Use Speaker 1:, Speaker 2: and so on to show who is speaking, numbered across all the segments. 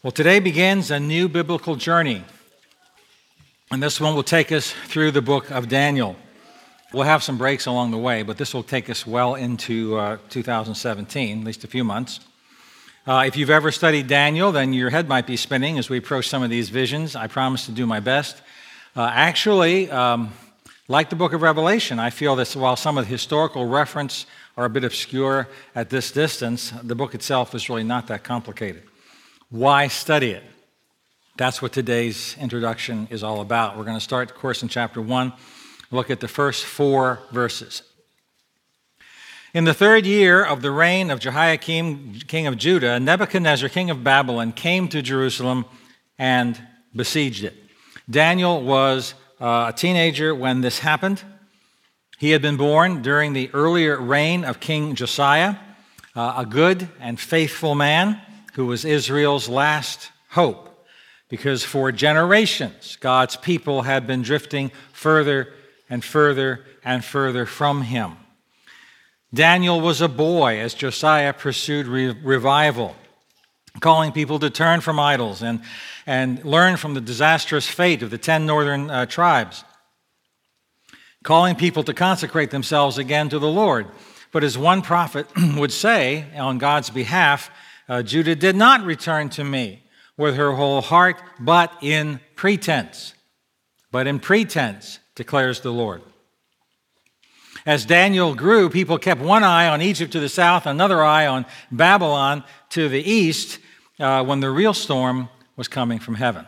Speaker 1: Well, today begins a new biblical journey, and this one will take us through the book of Daniel. We'll have some breaks along the way, but this will take us well into 2017, at least a few months. If you've ever studied Daniel, then your head might be spinning as we approach some of these visions. I promise to do my best. Like the book of Revelation, I feel that while some of the historical reference are a bit obscure at this distance, the book itself is really not that complicated. Why study it? That's what today's introduction is all about. We're going to start, of course, in chapter 1. Look at the first 4 verses. In the 3rd year of the reign of Jehoiakim, king of Judah, Nebuchadnezzar, king of Babylon, came to Jerusalem and besieged it. Daniel was a teenager when this happened. He had been born during the earlier reign of King Josiah, a good and faithful man who was Israel's last hope, because for generations God's people had been drifting further and further and further from him. Daniel was a boy as Josiah pursued revival, calling people to turn from idols and learn from the disastrous fate of the 10 northern tribes, calling people to consecrate themselves again to the Lord. But as one prophet would say on God's behalf, Judah did not return to me with her whole heart, but in pretense. But in pretense, declares the Lord. As Daniel grew, people kept one eye on Egypt to the south, another eye on Babylon to the east, when the real storm was coming from heaven.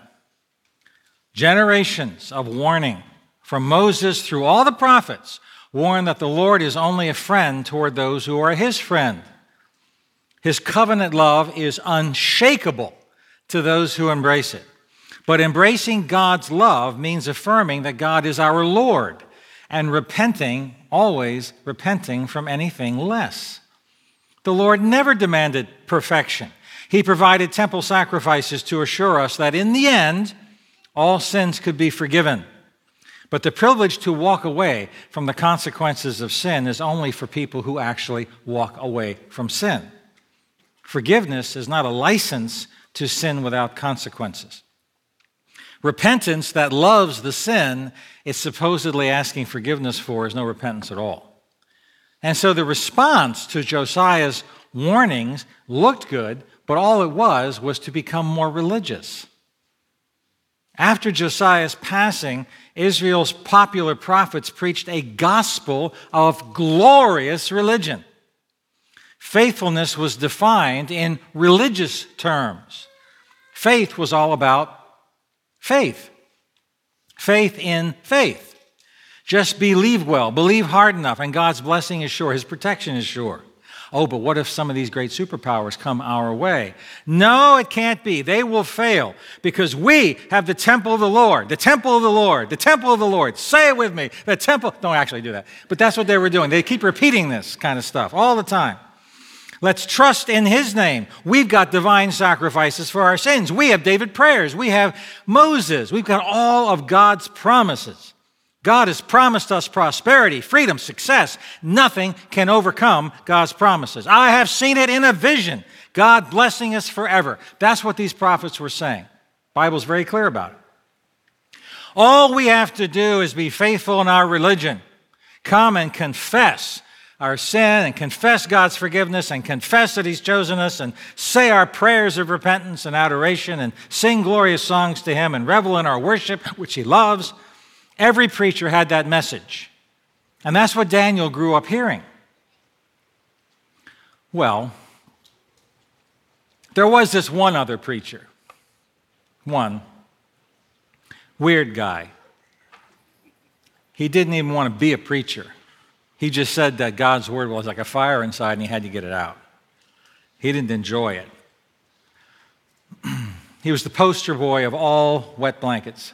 Speaker 1: Generations of warning from Moses through all the prophets warn that the Lord is only a friend toward those who are his friend. His covenant love is unshakable to those who embrace it. But embracing God's love means affirming that God is our Lord and always repenting from anything less. The Lord never demanded perfection. He provided temple sacrifices to assure us that in the end, all sins could be forgiven. But the privilege to walk away from the consequences of sin is only for people who actually walk away from sin. Forgiveness is not a license to sin without consequences. Repentance that loves the sin it's supposedly asking forgiveness for is no repentance at all. And so the response to Josiah's warnings looked good, but all it was to become more religious. After Josiah's passing, Israel's popular prophets preached a gospel of glorious religion. Faithfulness was defined in religious terms. Faith was all about faith. Faith in faith. Just believe well, believe hard enough, and God's blessing is sure, his protection is sure. Oh, but what if some of these great superpowers come our way? No, it can't be. They will fail because we have the temple of the Lord, the temple of the Lord, the temple of the Lord. Say it with me, the temple. Don't actually do that. But that's what they were doing. They keep repeating this kind of stuff all the time. Let's trust in his name. We've got divine sacrifices for our sins. We have David prayers. We have Moses. We've got all of God's promises. God has promised us prosperity, freedom, success. Nothing can overcome God's promises. I have seen it in a vision. God blessing us forever. That's what these prophets were saying. The Bible's very clear about it. All we have to do is be faithful in our religion. Come and confess our sin and confess God's forgiveness and confess that he's chosen us and say our prayers of repentance and adoration and sing glorious songs to him and revel in our worship, which he loves. Every preacher had that message. And that's what Daniel grew up hearing. Well, there was this one other preacher. One weird guy. He didn't even want to be a preacher. He just said that God's word was like a fire inside and he had to get it out. He didn't enjoy it. He was the poster boy of all wet blankets.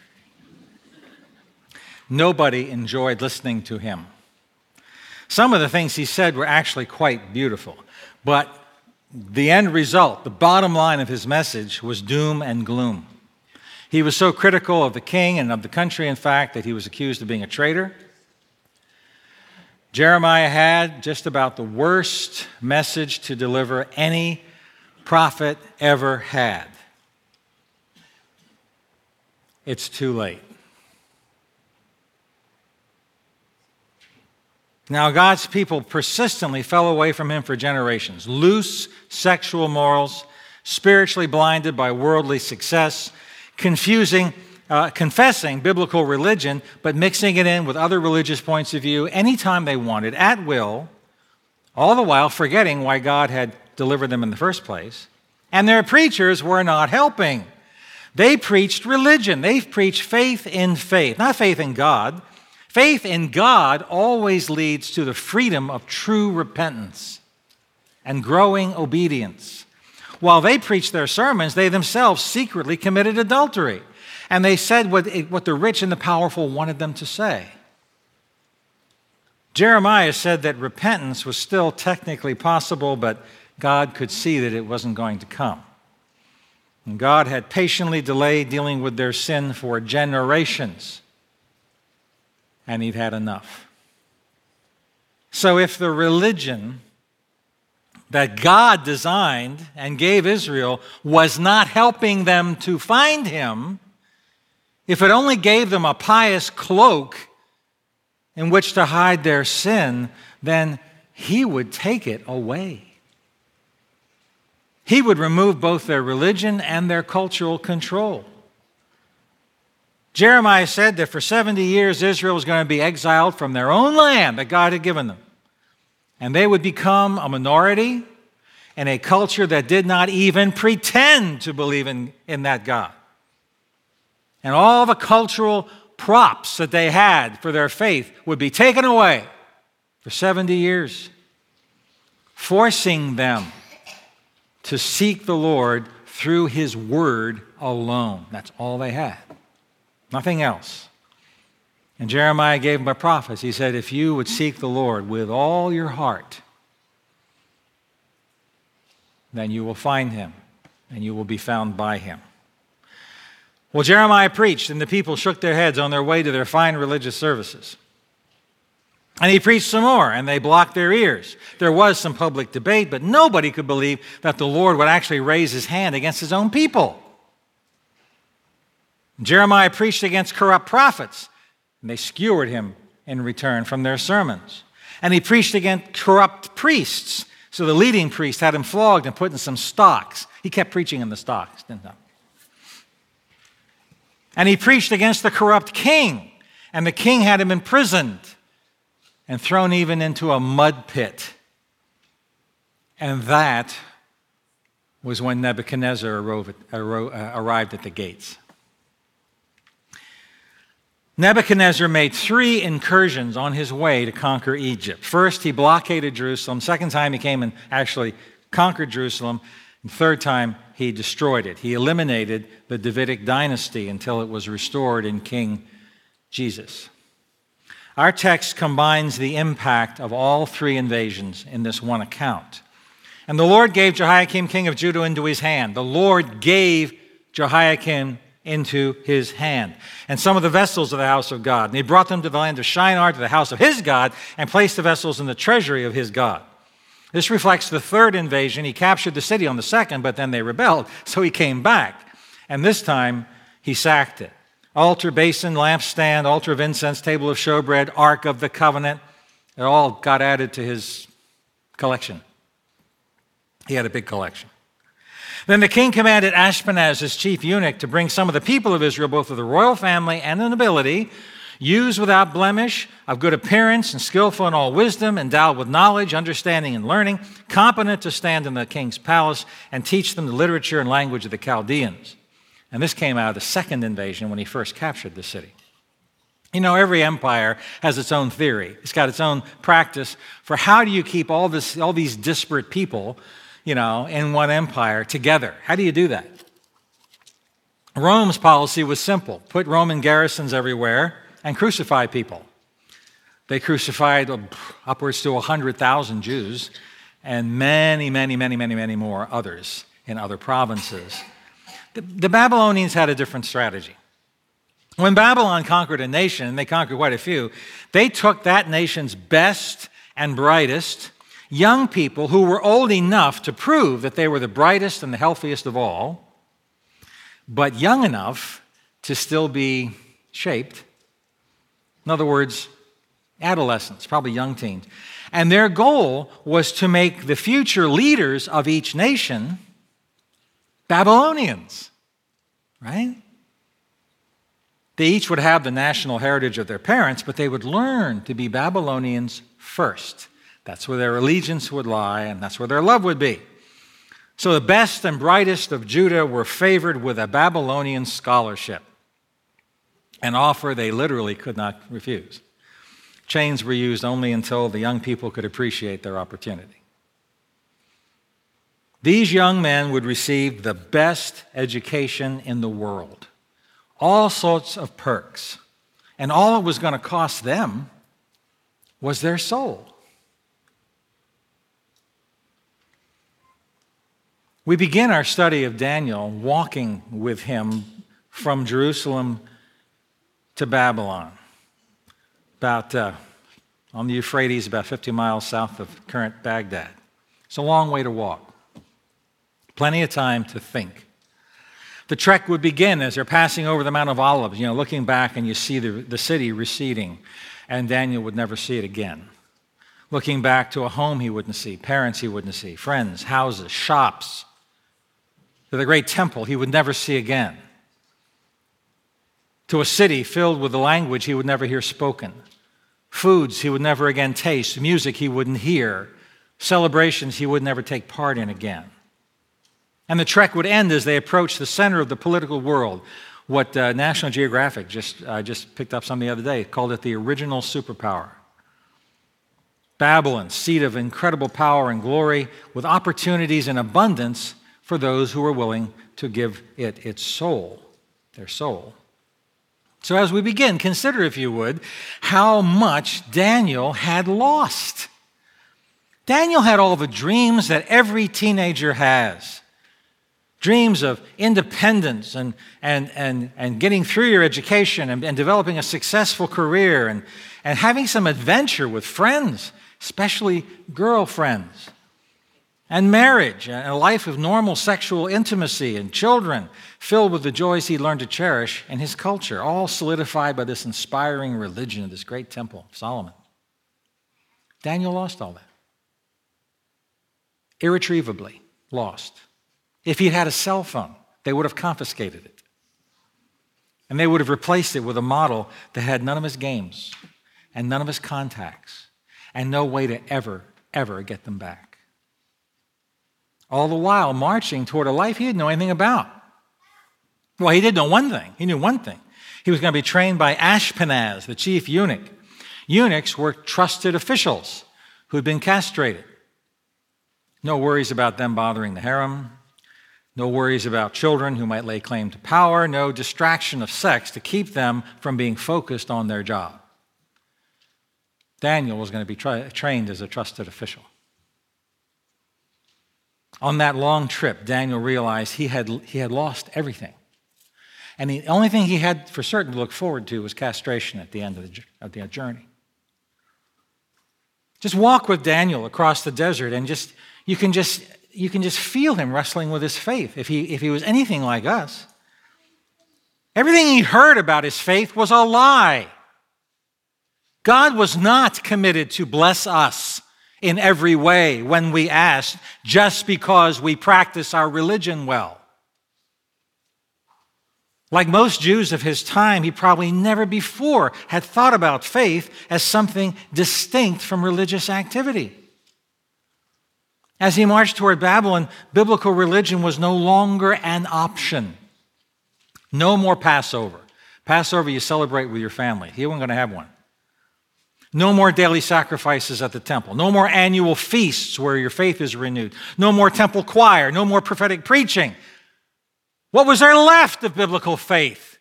Speaker 1: Nobody enjoyed listening to him. Some of the things he said were actually quite beautiful, but the end result, the bottom line of his message was doom and gloom. He was so critical of the king and of the country, in fact, that he was accused of being a traitor. Jeremiah had just about the worst message to deliver any prophet ever had. it's too late. Now, God's people persistently fell away from him for generations. Loose sexual morals, spiritually blinded by worldly success, confessing biblical religion, but mixing it in with other religious points of view anytime they wanted, at will, all the while forgetting why God had delivered them in the first place. And their preachers were not helping. They preached religion. They preached faith in faith, not faith in God. Faith in God always leads to the freedom of true repentance and growing obedience. While they preached their sermons, they themselves secretly committed adultery. And they said what the rich and the powerful wanted them to say. Jeremiah said that repentance was still technically possible, but God could see that it wasn't going to come. And God had patiently delayed dealing with their sin for generations. And he'd had enough. So if the religion that God designed and gave Israel was not helping them to find him, if it only gave them a pious cloak in which to hide their sin, then he would take it away. He would remove both their religion and their cultural control. Jeremiah said that for 70 years Israel was going to be exiled from their own land that God had given them. And they would become a minority in a culture that did not even pretend to believe in that God. And all the cultural props that they had for their faith would be taken away for 70 years, forcing them to seek the Lord through his word alone. That's all they had. Nothing else. And Jeremiah gave them a prophecy. He said, if you would seek the Lord with all your heart, then you will find him and you will be found by him. Well, Jeremiah preached and the people shook their heads on their way to their fine religious services. And he preached some more and they blocked their ears. There was some public debate, but nobody could believe that the Lord would actually raise his hand against his own people. Jeremiah preached against corrupt prophets, and they skewered him in return from their sermons. And he preached against corrupt priests, so the leading priest had him flogged and put in some stocks. He kept preaching in the stocks, didn't he? And he preached against the corrupt king, and the king had him imprisoned and thrown even into a mud pit. And that was when Nebuchadnezzar arrived at the gates. Nebuchadnezzar made 3 incursions on his way to conquer Egypt. First, he blockaded Jerusalem. Second time, he came and actually conquered Jerusalem. And third time, he destroyed it. He eliminated the Davidic dynasty until it was restored in King Jesus. Our text combines the impact of all 3 invasions in this one account. And the Lord gave Jehoiakim, king of Judah, into his hand. The Lord gave Jehoiakim into his hand, and some of the vessels of the house of God. And he brought them to the land of Shinar, to the house of his God, and placed the vessels in the treasury of his God. This reflects the 3rd invasion. He captured the city on the 2nd, but then they rebelled, so he came back. And this time, he sacked it. Altar, basin, lampstand, altar of incense, table of showbread, ark of the covenant, it all got added to his collection. He had a big collection. Then the king commanded Ashpenaz, his chief eunuch, to bring some of the people of Israel, both of the royal family and the nobility, used without blemish, of good appearance, and skillful in all wisdom, endowed with knowledge, understanding, and learning, competent to stand in the king's palace, and teach them the literature and language of the Chaldeans. And this came out of the 2nd invasion when he first captured the city. You know, every empire has its own theory. It's got its own practice for how do you keep all these disparate people, in one empire together. How do you do that? Rome's policy was simple. Put Roman garrisons everywhere and crucify people. They crucified upwards to 100,000 Jews and many, many, many, many, many more others in other provinces. The Babylonians had a different strategy. When Babylon conquered a nation, and they conquered quite a few, they took that nation's best and brightest young people who were old enough to prove that they were the brightest and the healthiest of all, but young enough to still be shaped. In other words, adolescents, probably young teens. And their goal was to make the future leaders of each nation Babylonians, right? They each would have the national heritage of their parents, but they would learn to be Babylonians first. That's where their allegiance would lie, and that's where their love would be. So the best and brightest of Judah were favored with a Babylonian scholarship, an offer they literally could not refuse. Chains were used only until the young people could appreciate their opportunity. These young men would receive the best education in the world, all sorts of perks, and all it was going to cost them was their soul. We begin our study of Daniel walking with him from Jerusalem to Babylon, about on the Euphrates, about 50 miles south of current Baghdad. It's a long way to walk. Plenty of time to think. The trek would begin as they're passing over the Mount of Olives, looking back and you see the city receding, and Daniel would never see it again. Looking back to a home he wouldn't see, parents he wouldn't see, friends, houses, shops, to the great temple he would never see again, to a city filled with a language he would never hear spoken, foods he would never again taste, music he wouldn't hear, celebrations he would never take part in again. And the trek would end as they approached the center of the political world, what National Geographic just picked up some the other day, called it the original superpower. Babylon, seat of incredible power and glory, with opportunities in abundance for those who were willing to give it its soul, their soul. So as we begin, consider, if you would, how much Daniel had lost. Daniel had all the dreams that every teenager has. Dreams of independence and getting through your education and developing a successful career and having some adventure with friends, especially girlfriends, and marriage, and a life of normal sexual intimacy and children filled with the joys he learned to cherish in his culture, all solidified by this inspiring religion of this great temple of Solomon. Daniel lost all that. Irretrievably lost. If he'd had a cell phone, they would have confiscated it. And they would have replaced it with a model that had none of his games and none of his contacts and no way to ever get them back. All the while marching toward a life he didn't know anything about. Well, he did know one thing. He knew one thing. He was going to be trained by Ashpenaz, the chief eunuch. Eunuchs were trusted officials who had been castrated. No worries about them bothering the harem. No worries about children who might lay claim to power. No distraction of sex to keep them from being focused on their job. Daniel was going to be trained as a trusted official. On that long trip, Daniel realized he had lost everything. And the only thing he had for certain to look forward to was castration at the end of the journey. Just walk with Daniel across the desert and you can just feel him wrestling with his faith if he was anything like us. Everything he heard about his faith was a lie. God was not committed to bless us in every way when we asked, just because we practice our religion well. Like most Jews of his time, he probably never before had thought about faith as something distinct from religious activity. As he marched toward Babylon, biblical religion was no longer an option. No more Passover. Passover you celebrate with your family. He wasn't going to have one. No more daily sacrifices at the temple. No more annual feasts where your faith is renewed. No more temple choir. No more prophetic preaching. What was there left of biblical faith?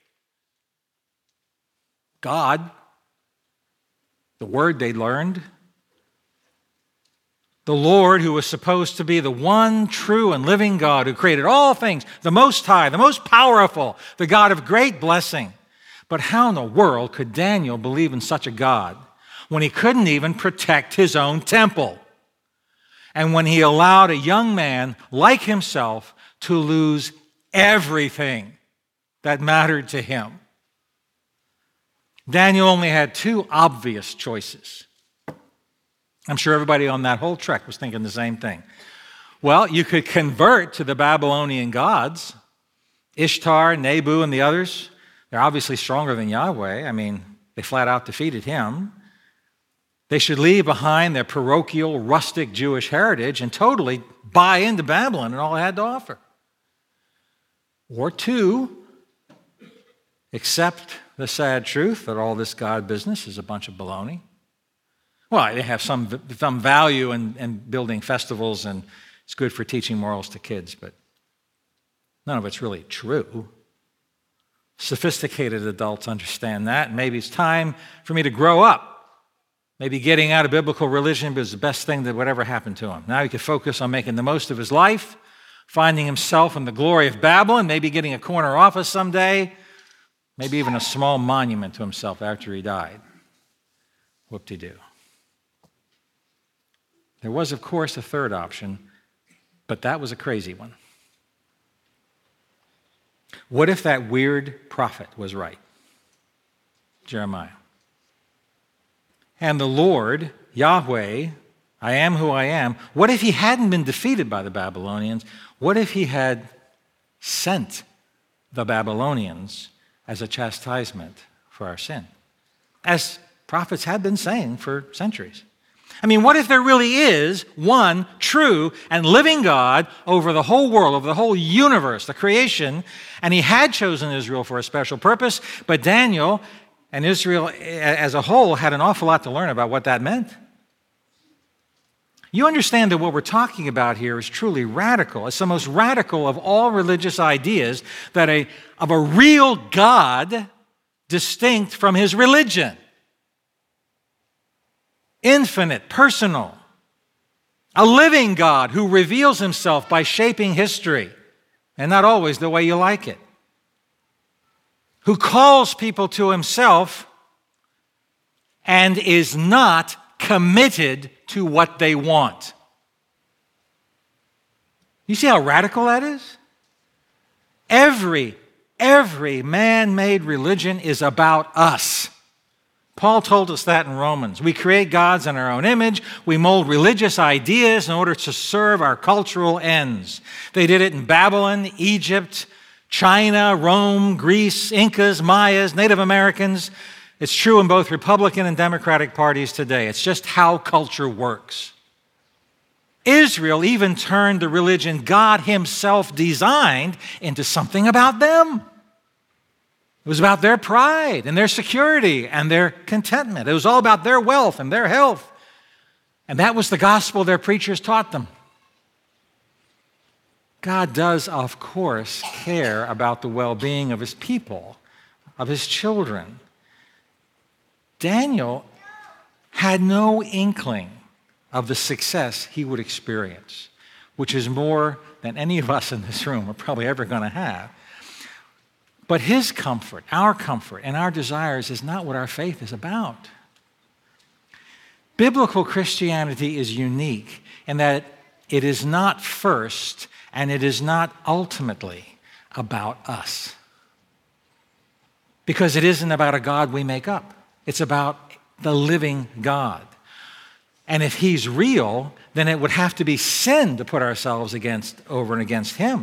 Speaker 1: God, the word they learned, the Lord who was supposed to be the one true and living God who created all things, the Most High, the most powerful, the God of great blessing. But how in the world could Daniel believe in such a God when he couldn't even protect his own temple? And when he allowed a young man like himself to lose everything that mattered to him. Daniel only had two obvious choices. I'm sure everybody on that whole trek was thinking the same thing. Well, you could convert to the Babylonian gods, Ishtar, Nebu, and the others. They're obviously stronger than Yahweh. I mean, they flat out defeated him. They should leave behind their parochial, rustic Jewish heritage and totally buy into Babylon and all it had to offer. Or two, accept the sad truth that all this God business is a bunch of baloney. Well, they have some value in building festivals, and it's good for teaching morals to kids, but none of it's really true. Sophisticated adults understand that, and maybe it's time for me to grow up. Maybe getting out of biblical religion was the best thing that would ever happen to him. Now he could focus on making the most of his life, finding himself in the glory of Babylon, maybe getting a corner office someday, maybe even a small monument to himself after he died. Whoop-de-doo. There was, of course, a third option, but that was a crazy one. What if that weird prophet was right? Jeremiah. And the Lord, Yahweh, I am who I am, what if he hadn't been defeated by the Babylonians? What if he had sent the Babylonians as a chastisement for our sin? As prophets had been saying for centuries. I mean, what if there really is one true and living God over the whole world, over the whole universe, the creation, and he had chosen Israel for a special purpose, but Daniel and Israel as a whole had an awful lot to learn about what that meant. You understand that what we're talking about here is truly radical. It's the most radical of all religious ideas of a real God distinct from his religion. Infinite, personal. A living God who reveals himself by shaping history, and not always the way you like it. Who calls people to himself and is not committed to what they want. You see how radical that is? Every man-made religion is about us. Paul told us that in Romans. We create gods in our own image. We mold religious ideas in order to serve our cultural ends. They did it in Babylon, Egypt, China, Rome, Greece, Incas, Mayas, Native Americans. It's true in both Republican and Democratic parties today. It's just how culture works. Israel even turned the religion God himself designed into something about them. It was about their pride and their security and their contentment. It was all about their wealth and their health. And that was the gospel their preachers taught them. God does, of course, care about the well-being of his people, of his children. Daniel had no inkling of the success he would experience, which is more than any of us in this room are probably ever going to have. But his comfort, and our desires is not what our faith is about. Biblical Christianity is unique in that it is not first and it is not ultimately about us. Because it isn't about a God we make up. It's about the living God. And if he's real, then it would have to be sin to put ourselves over and against him.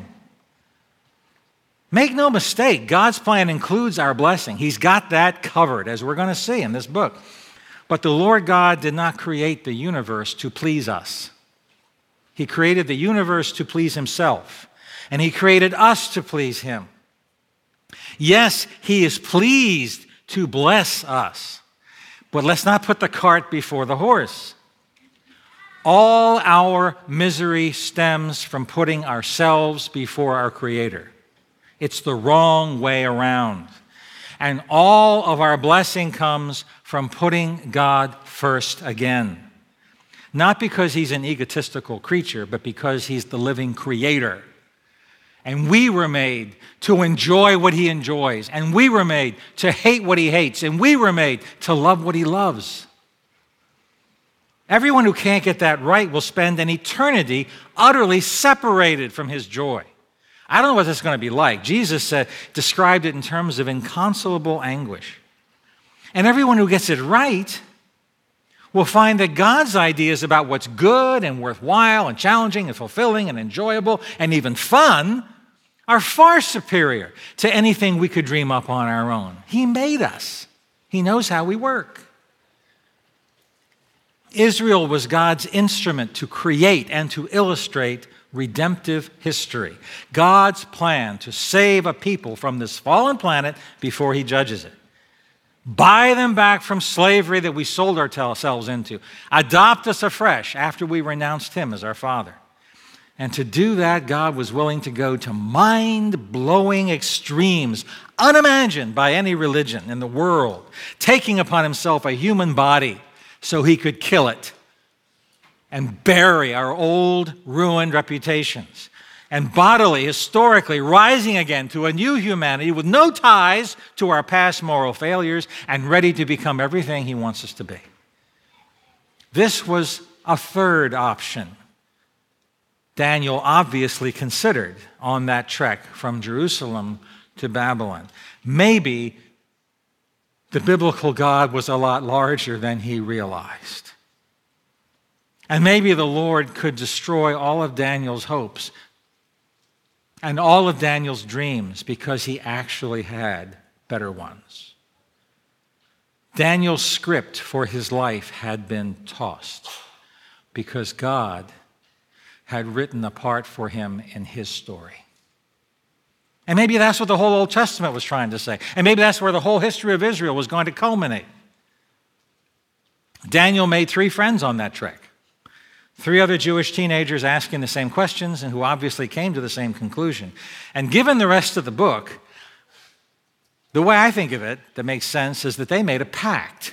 Speaker 1: Make no mistake, God's plan includes our blessing. He's got that covered, as we're going to see in this book. But the Lord God did not create the universe to please us. He created the universe to please himself, and he created us to please him. Yes, he is pleased to bless us, but let's not put the cart before the horse. All our misery stems from putting ourselves before our Creator. It's the wrong way around. And all of our blessing comes from putting God first again. Not because he's an egotistical creature, but because he's the living creator. And we were made to enjoy what he enjoys. And we were made to hate what he hates. And we were made to love what he loves. Everyone who can't get that right will spend an eternity utterly separated from his joy. I don't know what this is going to be like. Jesus described it in terms of inconsolable anguish. And everyone who gets it right will find that God's ideas about what's good and worthwhile and challenging and fulfilling and enjoyable and even fun are far superior to anything we could dream up on our own. He made us. He knows how we work. Israel was God's instrument to create and to illustrate redemptive history. God's plan to save a people from this fallen planet before he judges it. Buy them back from slavery that we sold ourselves into. Adopt us afresh after we renounced him as our Father. And to do that, God was willing to go to mind-blowing extremes, unimagined by any religion in the world, taking upon himself a human body so he could kill it and bury our old, ruined reputations. And bodily, historically, rising again to a new humanity with no ties to our past moral failures and ready to become everything he wants us to be. This was a third option Daniel obviously considered on that trek from Jerusalem to Babylon. Maybe the biblical God was a lot larger than he realized. And maybe the Lord could destroy all of Daniel's hopes and all of Daniel's dreams because he actually had better ones. Daniel's script for his life had been tossed because God had written a part for him in his story. And maybe that's what the whole Old Testament was trying to say. And maybe that's where the whole history of Israel was going to culminate. Daniel made 3 friends on that trek. 3 other Jewish teenagers asking the same questions and who obviously came to the same conclusion. And given the rest of the book, the way I think of it that makes sense is that they made a pact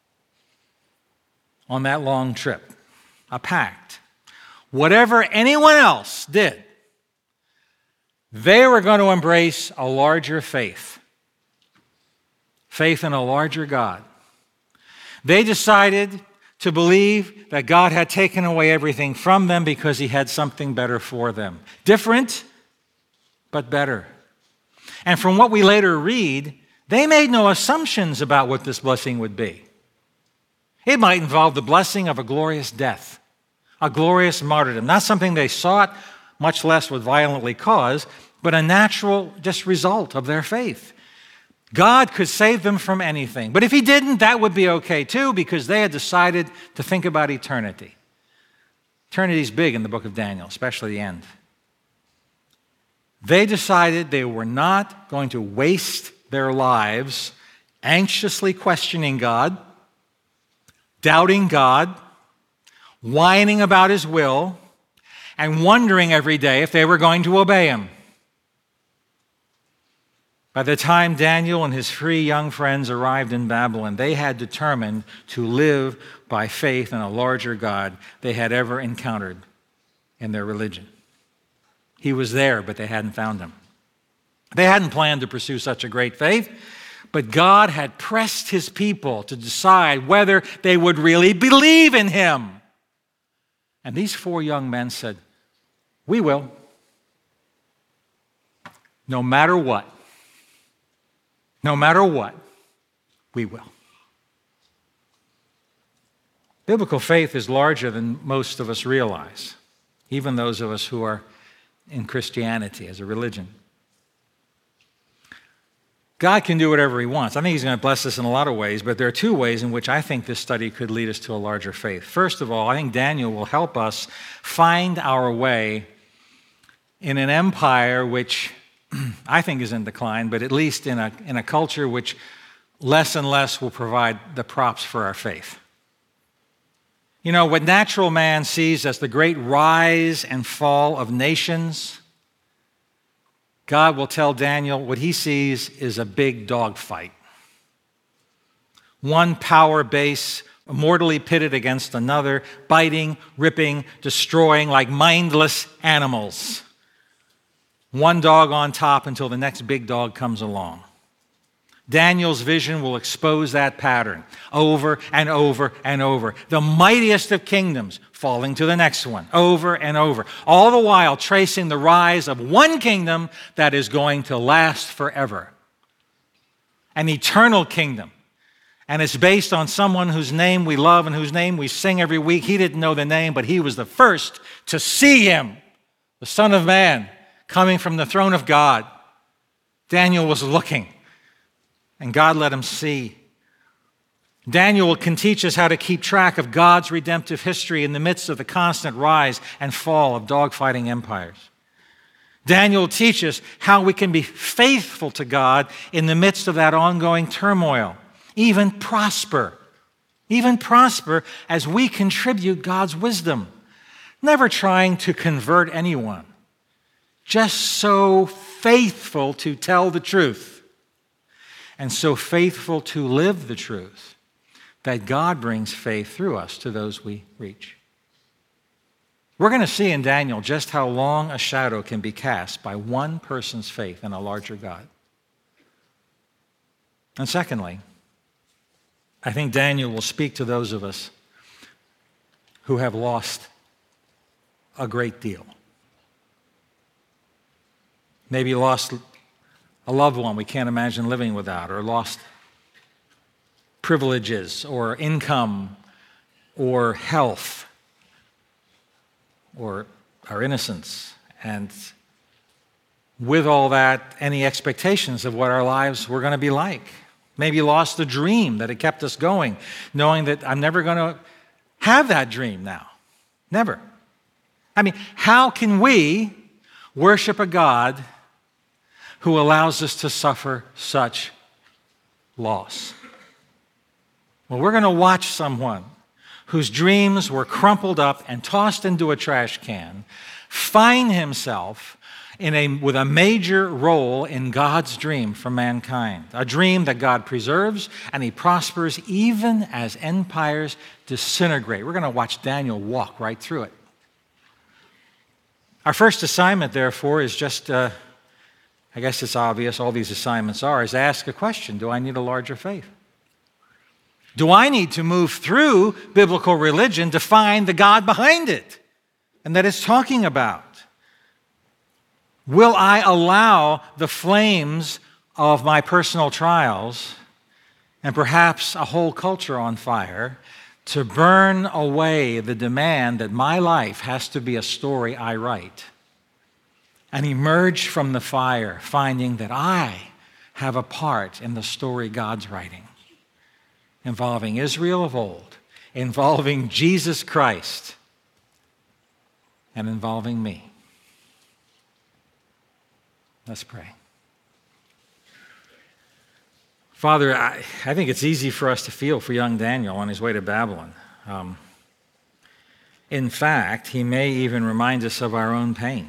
Speaker 1: on that long trip. A pact. Whatever anyone else did, they were going to embrace a larger faith. Faith in a larger God. They decided to believe that God had taken away everything from them because he had something better for them. Different, but better. And from what we later read, they made no assumptions about what this blessing would be. It might involve the blessing of a glorious death, a glorious martyrdom, not something they sought, much less would violently cause, but a natural just result of their faith. God could save them from anything. But if he didn't, that would be okay too, because they had decided to think about eternity. Eternity's big in the book of Daniel, especially the end. They decided they were not going to waste their lives anxiously questioning God, doubting God, whining about his will, and wondering every day if they were going to obey him. By the time Daniel and his 3 young friends arrived in Babylon, they had determined to live by faith in a larger God they had ever encountered in their religion. He was there, but they hadn't found him. They hadn't planned to pursue such a great faith, but God had pressed his people to decide whether they would really believe in him. And these 4 young men said, "We will. No matter what. No matter what, we will." Biblical faith is larger than most of us realize, even those of us who are in Christianity as a religion. God can do whatever he wants. I think he's going to bless us in a lot of ways, but there are 2 ways in which I think this study could lead us to a larger faith. First of all, I think Daniel will help us find our way in an empire which I think is in decline, but at least in a culture which less and less will provide the props for our faith. You know, what natural man sees as the great rise and fall of nations, God will tell Daniel what he sees is a big dogfight. One power base mortally pitted against another, biting, ripping, destroying like mindless animals. One dog on top until the next big dog comes along. Daniel's vision will expose that pattern over and over and over. The mightiest of kingdoms falling to the next one, over and over. All the while tracing the rise of one kingdom that is going to last forever. An eternal kingdom. And it's based on someone whose name we love and whose name we sing every week. He didn't know the name, but he was the first to see him, the Son of Man, coming from the throne of God. Daniel was looking, and God let him see. Daniel can teach us how to keep track of God's redemptive history in the midst of the constant rise and fall of dogfighting empires. Daniel teaches how we can be faithful to God in the midst of that ongoing turmoil, even prosper as we contribute God's wisdom, never trying to convert anyone, just so faithful to tell the truth and so faithful to live the truth that God brings faith through us to those we reach. We're going to see in Daniel just how long a shadow can be cast by one person's faith in a larger God. And secondly, I think Daniel will speak to those of us who have lost a great deal. Maybe lost a loved one we can't imagine living without, or lost privileges or income or health or our innocence, and with all that, any expectations of what our lives were going to be like. Maybe lost the dream that had kept us going, knowing that I'm never going to have that dream now. Never. I mean, how can we worship a God who allows us to suffer such loss? Well, we're going to watch someone whose dreams were crumpled up and tossed into a trash can find himself with a major role in God's dream for mankind, a dream that God preserves and he prospers even as empires disintegrate. We're going to watch Daniel walk right through it. Our first assignment, therefore, is just, I guess it's obvious, all these assignments are, is ask a question: do I need a larger faith? Do I need to move through biblical religion to find the God behind it and that it's talking about? Will I allow the flames of my personal trials and perhaps a whole culture on fire to burn away the demand that my life has to be a story I write, and emerge from the fire finding that I have a part in the story God's writing, involving Israel of old, involving Jesus Christ, and involving me? Let's pray. Father, I think it's easy for us to feel for young Daniel on his way to Babylon. In fact, he may even remind us of our own pain.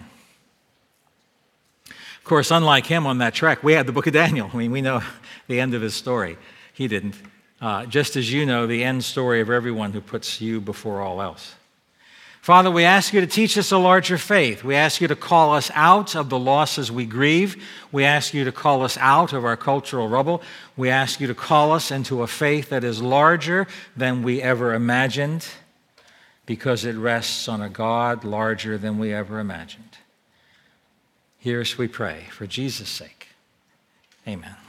Speaker 1: Of course, unlike him on that trek, we had the book of Daniel. I mean, we know the end of his story. He didn't. Just as you know the end story of everyone who puts you before all else. Father, we ask you to teach us a larger faith. We ask you to call us out of the losses we grieve. We ask you to call us out of our cultural rubble. We ask you to call us into a faith that is larger than we ever imagined, because it rests on a God larger than we ever imagined. Hear us, we pray, for Jesus' sake. Amen.